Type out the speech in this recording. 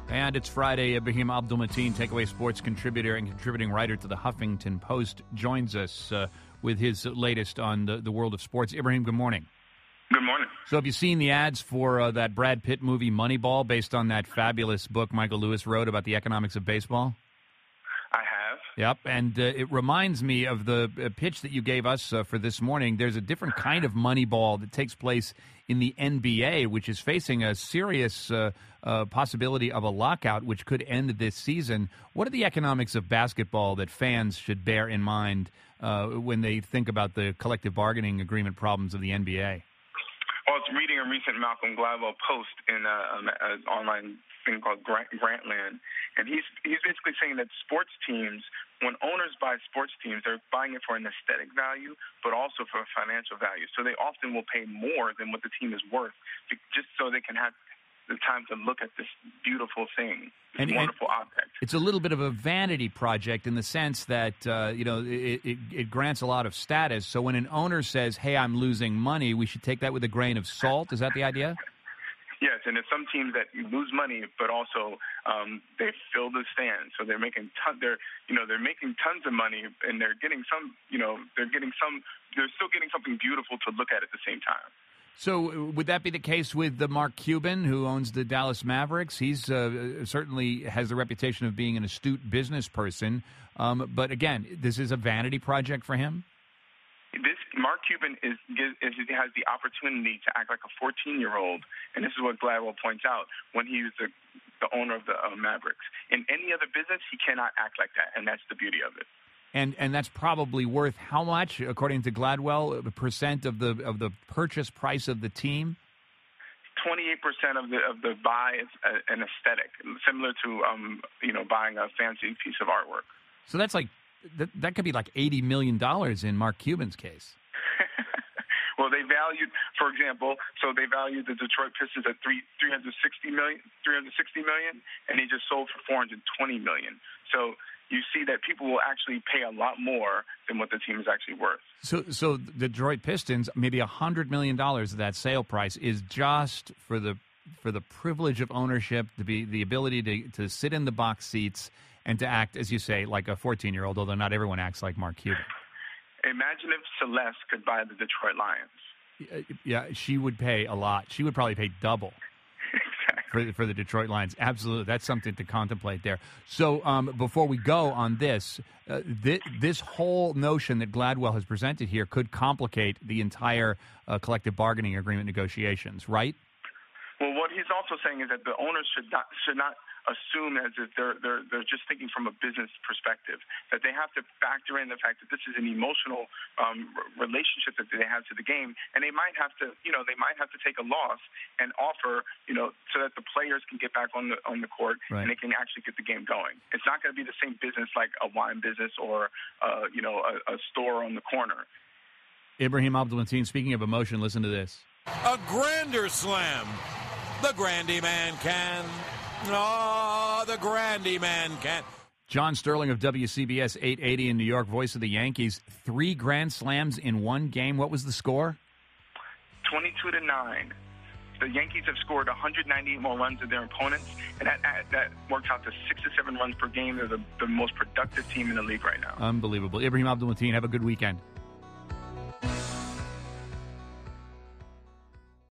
And it's Friday. Ibrahim Abdulmateen, Takeaway Sports contributor and contributing writer to the Huffington Post, joins us with his latest on the world of sports. Ibrahim, good morning. Good morning. So have you seen the ads for that Brad Pitt movie Moneyball, based on that fabulous book Michael Lewis wrote about the economics of baseball? I have. Yep, and it reminds me of the pitch that you gave us for this morning. There's a different kind of Moneyball that takes place in the NBA, which is facing a serious possibility of a lockout, which could end this season. What are the economics of basketball that fans should bear in mind when they think about the collective bargaining agreement problems of the NBA? Well, I was reading a recent Malcolm Gladwell post in an online thing called Grantland, and he's basically saying that sports teams, when owners buy sports teams, they're buying it for an aesthetic value, but also for a financial value. So they often will pay more than what the team is worth, just so they can have the time to look at this beautiful thing, this wonderful object. It's a little bit of a vanity project in the sense that it grants a lot of status. So when an owner says, "Hey, I'm losing money," we should take that with a grain of salt. Is that the idea? Yes, and it's some teams that lose money, but also they fill the stands, so they're making they're making tons of money, and they're getting some, they're still getting something beautiful to look at the same time. So would that be the case with the Mark Cuban, who owns the Dallas Mavericks? He's certainly has the reputation of being an astute business person, but again, this is a vanity project for him. Mark Cuban has the opportunity to act like a 14-year-old, and this is what Gladwell points out when he was the owner of the Mavericks. In any other business, he cannot act like that, and that's the beauty of it. And that's probably worth how much, according to Gladwell, the percent of the purchase price of the team? 28% of the buy is an aesthetic, similar to buying a fancy piece of artwork. So that's like that could be like $80 million in Mark Cuban's case. Well, they valued, for example, they valued the Detroit Pistons at $360 million, and he just sold for $420 million. So you see that people will actually pay a lot more than what the team is actually worth. So the Detroit Pistons, maybe $100 million of that sale price is just for the privilege of ownership, the ability to sit in the box seats and to act, as you say, like a 14-year-old, although not everyone acts like Mark Cuban. Imagine if Celeste could buy the Detroit Lions. Yeah, she would pay a lot. She would probably pay double. For the Detroit Lions. Absolutely. That's something to contemplate there. So before we go on this, this whole notion that Gladwell has presented here could complicate the entire collective bargaining agreement negotiations, right? Well, what he's also saying is that the owners should not assume as if they're just thinking from a business perspective, that they have to factor in the fact that this is an emotional relationship that they have to the game, and they might have to take a loss and offer so that the players can get back on the court, right, and they can actually get the game going. It's not going to be the same business like a wine business or a store on the corner. Ibrahim Abdulmateen, speaking of emotion, listen to this. A grander slam. The Grandy Man can. Oh, the Grandy Man can. John Sterling of WCBS 880 in New York, voice of the Yankees. 3 grand slams in one game. What was the score? 22-9. The Yankees have scored 198 more runs than their opponents, and that works out to 6 to 7 runs per game. They're the most productive team in the league right now. Unbelievable. Ibrahim Abdulmateen, have a good weekend.